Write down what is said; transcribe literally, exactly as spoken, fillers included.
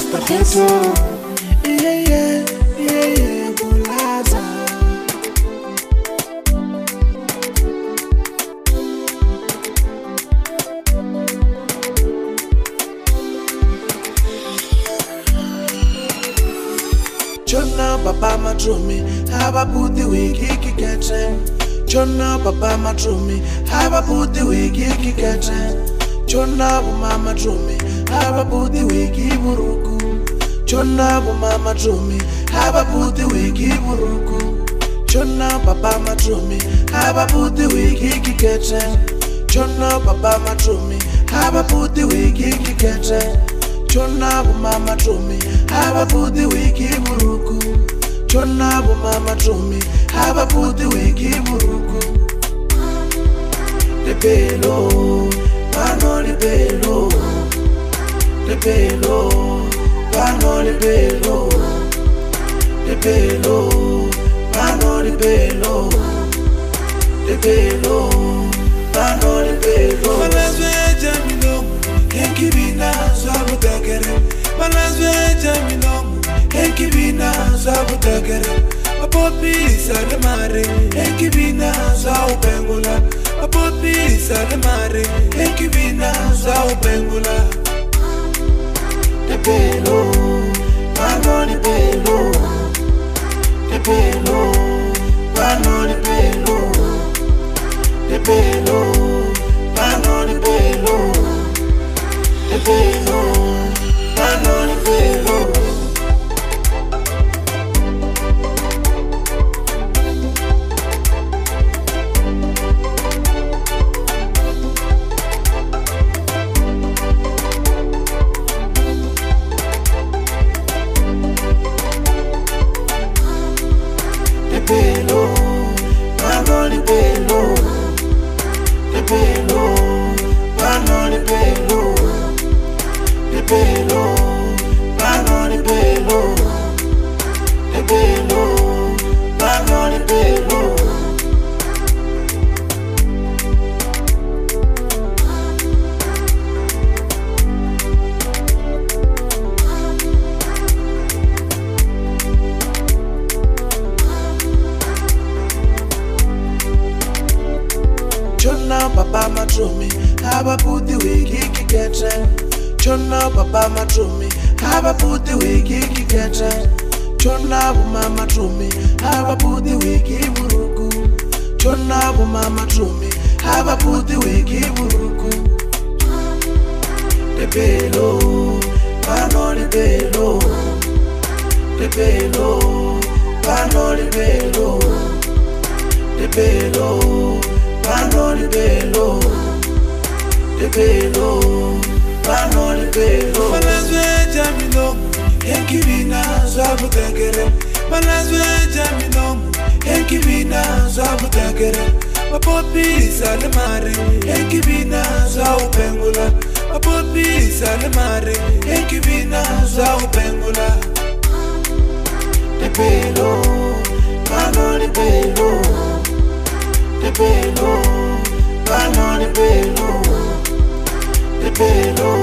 Mister Photo. Yeah, yeah, yeah, yeah, Bulaza. Chona papa matrumi, haba puti wiki kikete. Chona papa matrumi, haba puti wiki kikete. Chona mama trumi, haba puti wiki buruku. Chona mama trumi, haba puti wiki buruku. Chona papa matrumi, haba puti wiki kikete. Chona papa matrumi, haba puti wiki kikete. Chona mama trumi, haba puti wiki buruku. Chona mama trumi, haba puti wiki buruku. De pelo, pano de pelo, de pelo, pano de pelo, de pelo, pano de pelo, de pelo, pano de pelo. Balazwe jamino, enki bina sabu takere. Balazwe jamino, enki bina sabu takere. Apopi sare mare, enki bina sabu pengula. Apopi sare mare, enki bina sabu pengula. De pelo, pano de pelo, de pelo, pano de pelo, de pelo, pano de pelo, de pelo, pano de pelo. Pelo, pano de pelo, de pelo, pano de pelo, de pelo, pano de pelo, de pelo, pano de pelo. Chona papa matrumi, haba puti wiki kikete. Chona papa matrumi, haba puti wiki kikete. Chona mama matrumi, haba puti wiki buruku. Chona mama matrumi, haba puti wiki buruku. De pelo, pano de pelo, de pelo, pano de pelo, de pelo, pano de pelo, de pelo, pano de pelo. Balazwe jamino, enki bina sabu takere. Balazwe jamino, enki bina sabu takere. Apopi sare mare, enki bina sabu pengula. Apopi sare mare, enki bina sabu pengula. De pelo, pano de pelo, de pelo, pano de pelo, de pelo,